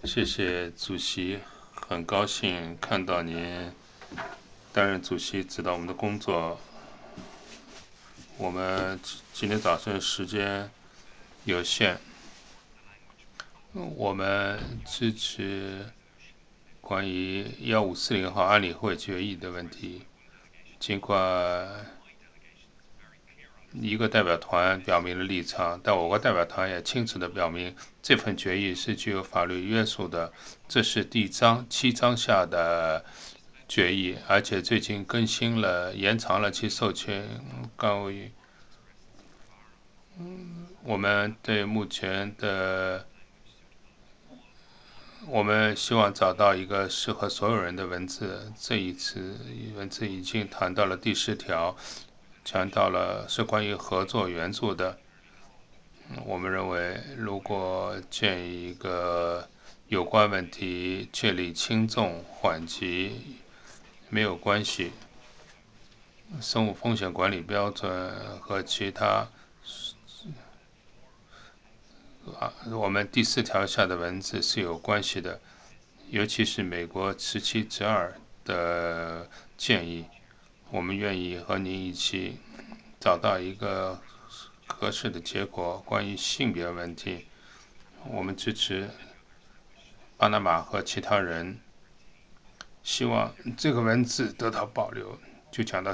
谢谢主席，很高兴看到您担任主席，指导我们的工作。我们今天早上时间有限，我们支持关于1540号安理会决议的问题。尽管一个代表团表明了立场，但我国代表团也清楚地表明，这份决议是具有法律约束的。这是第7章下的决议，而且最近更新了，延长了其授权高于。我们对目前的，我们希望找到一个适合所有人的文字。这一次文字已经谈到了第10条，谈到了是关于合作援助的。我们认为，如果建议一个有关问题确立轻重缓急没有关系，生物风险管理标准和其他我们第4条下的文字是有关系的，尤其是美国17-2的建议。我们愿意和您一起找到一个合适的结果。关于性别问题，我们支持巴拿马和其他人希望这个文字得到保留。就讲到